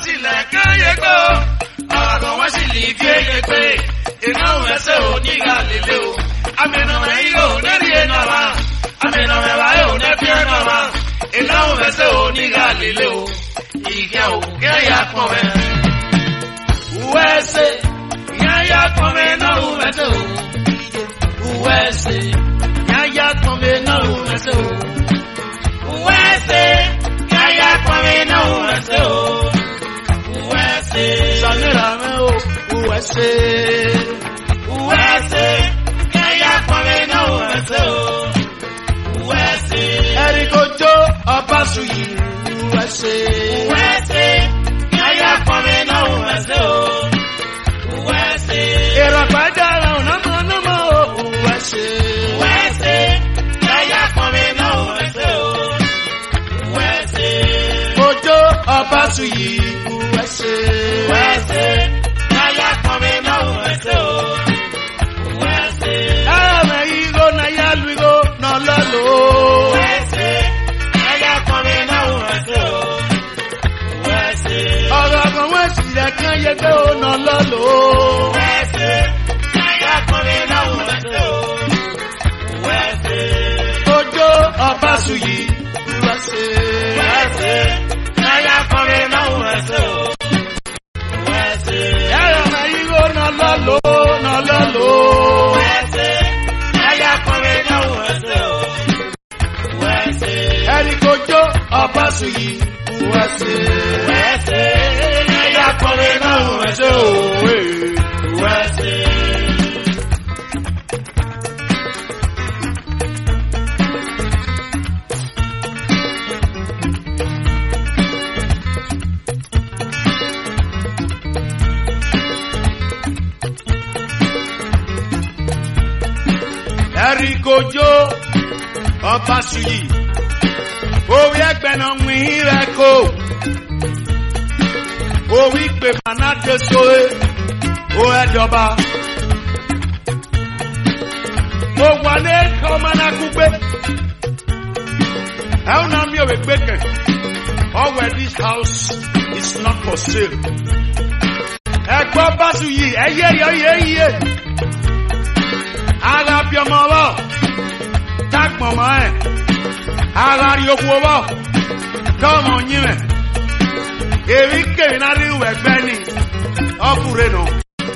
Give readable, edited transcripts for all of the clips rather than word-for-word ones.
sì lẹ̀kẹ́ yẹgbẹ́ o ọ̀rọ̀ kan wọ́n sì lè fi èyẹ pé iná ẹsẹ̀ ò ní ìhà lélẹ̀ o amẹnumẹ yìí ò nẹ́rì iná wa amẹnumẹ wa yóò nẹ́bí iná wa iná ẹsẹ̀ ò ní ìhà lélẹ̀ o ìhẹ́ ò kẹ́yà pọ̀ mẹ́ wẹ́sẹ̀ yáyà pọ̀ mẹ́ náà wẹ́sẹ̀ o wẹ́sẹ̀ yáyà pọ̀ mẹ́ náà wẹ́sẹ̀ o wẹ́sẹ̀ yáyà pọ̀ mẹ́ náà wẹ́sẹ̀ o wẹ́sẹ̀ sanira mẹ́ o wẹ́sẹ̀ wẹ́sẹ̀ yáyà pọ̀ mẹ́ náà wẹ́sẹ̀ o wẹ́sẹ̀ ẹ̀ríkọjọ́ Ọbásùyì wẹ́sẹ̀ wẹ́sẹ̀ yáyà pọ̀ mẹ́ náà wẹ́sẹ̀ o wẹ́sẹ̀ ìrọ̀pájà rẹ̀ ọ̀nà mọ́ o wẹ́sẹ̀ wẹ́sẹ̀ yáyà pọ̀ mẹ́ náà wẹ́sẹ̀ o wẹ́sẹ̀ ọjọ́ Ọbásùyì wẹ́sẹ̀ wẹ́sẹ̀ yáyà pọ̀ mẹ́ náà wẹ́sẹ̀ o wẹ́sẹ̀ ẹ̀rọ ìgò náà yá lu ìgò náà lọ́lọ́ wẹ́sẹ̀ yáyà pọ̀ mẹ́ náà wẹ́sẹ̀ o wẹ́sẹ̀ ọ̀rọ̀ kan wọ́n sì lẹ́kàn yẹgbẹ́ ò náà lọ́lọ́ wẹ́sẹ̀ yáyà pọ̀ mẹ́ náà wẹ́sẹ̀ o wẹ́sẹ̀ ọjọ́ Ọbásùyì wẹ́sẹ̀ wẹ́sẹ̀ yáyà pọ̀ mẹ́ náà wẹ́sẹ̀ o wẹ́sẹ̀ ẹ̀rọ ìgò náà lọ́lọ́ wẹ́sẹ̀ yáyà pọ̀ mẹ́ náà wẹ́sẹ̀ o wẹ́sẹ̀ ẹ̀ríkọjọ́ Ọbásùyì wẹ́sẹ̀ wẹ́sẹ̀ yáyà pọ̀ mẹ́ náà wẹ́sẹ̀ o wẹ́sẹ̀. Ẹ̀ríkọjọ́ Ọbásùyì orí ẹgbẹ́ náà wín rẹ̀ kó orí pè mànádé sóé ó ẹ̀dọ̀ba mo wà ní ẹ̀ka ọmọ náà kú gbé ẹ̀hún náà mi ò wẹ̀ gbé kẹ̀ ọwọ́ this house is not for sale ẹ̀gbọ́n Ọbásùyì ẹ̀yẹ ara bí ọmọ ọwọ́ tágbọ̀n mọ́ ẹ̀ ara rí okú ọwọ́ tọ́mọ yín mẹ́ èrí kèrè náà rí ìwẹ̀ gbẹ́ ni ọkùnrin nù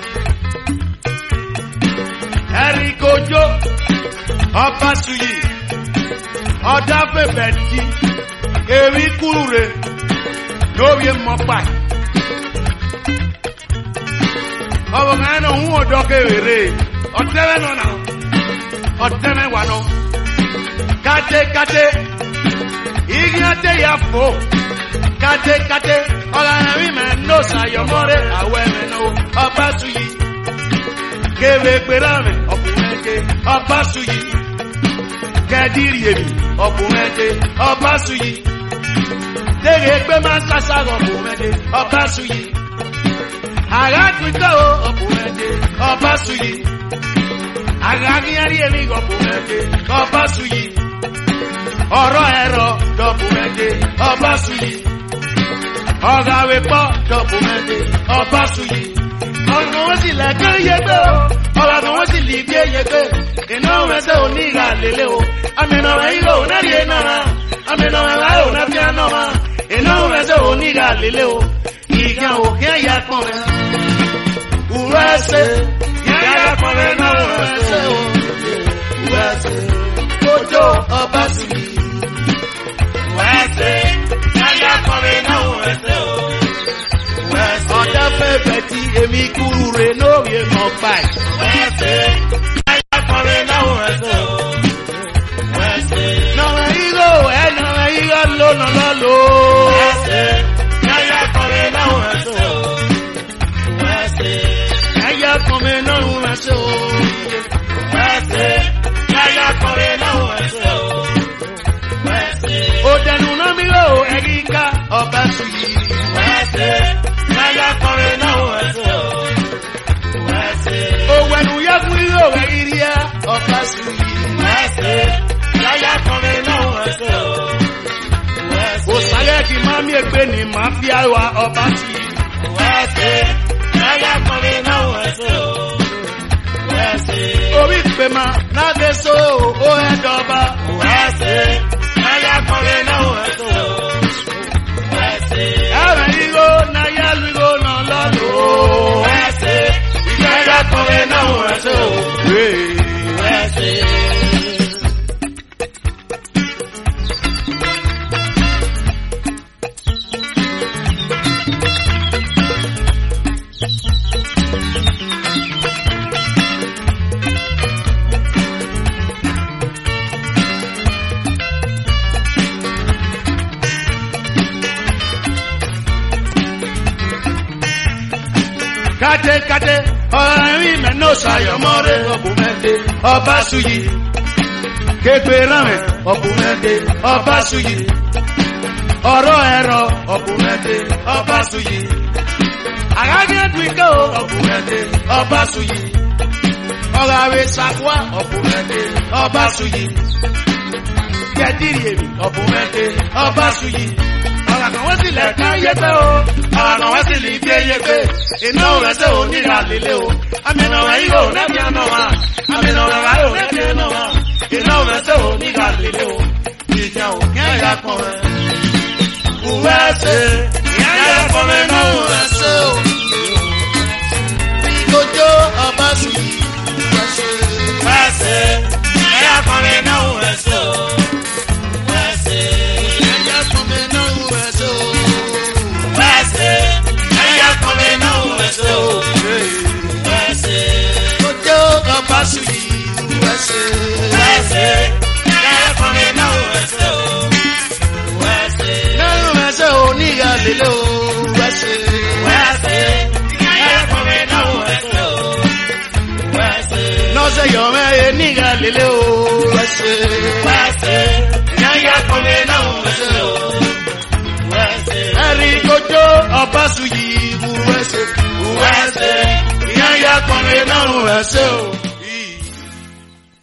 ẹ̀ríkọjọ́ Ọbásùyì ọ̀dà fẹ̀fẹ̀ tí èrí kúrú rẹ̀ lórí mọ́pà ọ̀bọ̀n kan náà ń wọ́n dọ́kẹ́ rere ọ̀tẹ́rẹ́ náà ọ̀tẹ́rẹ́ wà náà kate igi ate ya fo kate ọ̀la ẹ̀rí mẹ́ ní ọ̀sàyọ̀mọ́rẹ́ àwọ̀ ẹ̀mẹ́ náà Ọbásùyì kéwé gbéra mẹ́ ọkùnrin ẹ̀kẹ́ Ọbásùyì kẹ́dìrì èmi ọkùnrin ẹ̀kẹ́ Ọbásùyì tẹ̀rẹ̀ gbé máa ń sàṣàrọ̀ ọkùnrin ẹ̀kẹ́ Ọbásùyì àràgbìtọ́ ọkùnrin ẹ̀kẹ́ Ọbásùyì àràgbìyàrí èmi ọkùnrin ẹ̀kẹ́ Ọbásùyì ọ̀rọ̀ ẹ̀rọ dọ̀bùmẹ́dẹ́ Ọbásùyì ọ̀rọ̀ àwẹ̀pọ̀ dọ̀bùmẹ́dẹ́ Ọbásùyì ọ̀rọ̀ wọn sì lẹ́kẹ́ yẹgbẹ́ o ọ̀rọ̀ kan wọ́n sì lè bí yẹgbẹ́ iná ẹsẹ̀ ò ní ìhà lélẹ̀ o amẹnà ẹ̀yìn ò nẹ́rì iná wa amẹnà ẹ̀yìn ò nẹ́bí iná wa iná ẹsẹ̀ ò ní ìhà lélẹ̀ o ìgbà òkè ẹ̀yà pọ̀ rẹ̀ wúrọ̀ ẹsẹ̀ yáyà pọ̀ rẹ̀ náà wúrọ̀ ẹsẹ̀ o wúrọ̀ ẹsẹ̀ ọjọ́ Ọbásùyì wẹ́sẹ̀ yáyà pọ̀ rẹ̀ náà wẹ́sẹ̀ o wẹ́sẹ̀ ọ̀dà fẹ́fẹ́ tí èmi kúrú rẹ̀ lórí mọ̀ báyìí wẹ́sẹ̀ yáyà pọ̀ rẹ̀ náà wẹ́sẹ̀ o wẹ́sẹ̀ nọ̀wẹ̀ yíyó lónà lọ́lọ́ wẹ́sẹ̀ yáyà pọ̀ rẹ̀ náà wẹ́sẹ̀ o wẹ́sẹ̀ yáyà pọ̀ rẹ̀ náà wẹ́sẹ̀ o wẹ́sẹ̀ yáyà pọ̀ rẹ̀ náà wẹ́sẹ̀ o wẹ́sẹ̀ òdẹ̀nu náà mi lò ẹ̀ríkà Ọbásùyì wẹ́sẹ̀ yáyà pọ̀ rẹ̀ náà wẹ́sẹ̀ o wẹ́sẹ̀ òwẹ̀nu yẹ fún yíyó ẹ̀ríríà Ọbásùyì wẹ́sẹ̀ yáyà pọ̀ rẹ̀ náà wẹ́sẹ̀ o wẹ́sẹ̀ òsàlẹ̀ kì máa mi ègbé ni màá fi àwa Ọbásùyì USA, Naya Kone na USA, USA. Obi Pema, na deso, o Edoba, USA, Naya Kone na USA, USA. Amigo, Naya Lugo na Lolo, USA, Naya Kone na USA, USA. Kate, ọ̀rìn mẹ́nà ṣàyọ̀mọ́rẹ́ ọ̀bùnmẹ́dẹ́ ọba ṣùyí. Képe ránmẹ́ ọ̀bùnmẹ́dẹ́ ọba ṣùyí. Ọ̀rọ̀ ẹ̀rọ ọ̀bùnmẹ́dẹ́ ọba ṣùyí. Àgágẹ́ dùnkẹ́ ọ̀bùnmẹ́dẹ́ ọba ṣùyí. Ọ̀ràwé ṣàkúà ọ̀bùnmẹ́dẹ́ ọba ṣùyí. Kẹ́dìrì èmi ọ̀bùnmẹ́dẹ́ ọba ṣùyí. Ọ̀ràkàn wọ́n sì lẹ̀ka yẹ́pẹ́ o. Ọ̀ràkàn wọ́n sì lè gbé yẹ́pẹ́. Iná rẹ̀sẹ̀ ò ní ìràlélé o. Àmìnà rẹ̀ yóò nẹ́bí ẹ̀nà wa. Àmìnà rẹ̀ yóò nẹ́bí ẹ̀nà wa. Iná rẹ̀sẹ̀ ò ní ìràlélé o. Ìjà ò kí ẹ̀yà kan rẹ̀. Òwe ẹsẹ̀ ìyá kan rẹ̀ náà ò rẹ̀sẹ̀ o. Ìgbòjó ọba sùn rẹ̀sẹ̀. Ẹsẹ̀ ìyá kan rẹ̀ náà ò rẹ̀sẹ̀ o. Ẹsẹ̀ ìyá kan rẹ̀ náà ò rẹ̀sẹ̀ o. Ẹsẹ̀. Ojo ọba suyi wẹsẹ. Wẹsẹ yàrá kan mi náà wẹsẹ o. Wẹsẹ náà wẹsẹ o níyà lílé o. Wẹsẹ wẹsẹ yàrá kan mi náà wẹsẹ o. Wẹsẹ nọọsẹ yọmẹ yẹ níyà lílé o. Wẹsẹ wẹsẹ yàrá kan mi náà wẹsẹ o. Wẹsẹ ẹrí kojú ọba suyi wẹsẹ. Wẹsẹ yàrá kan mi náà wẹsẹ o.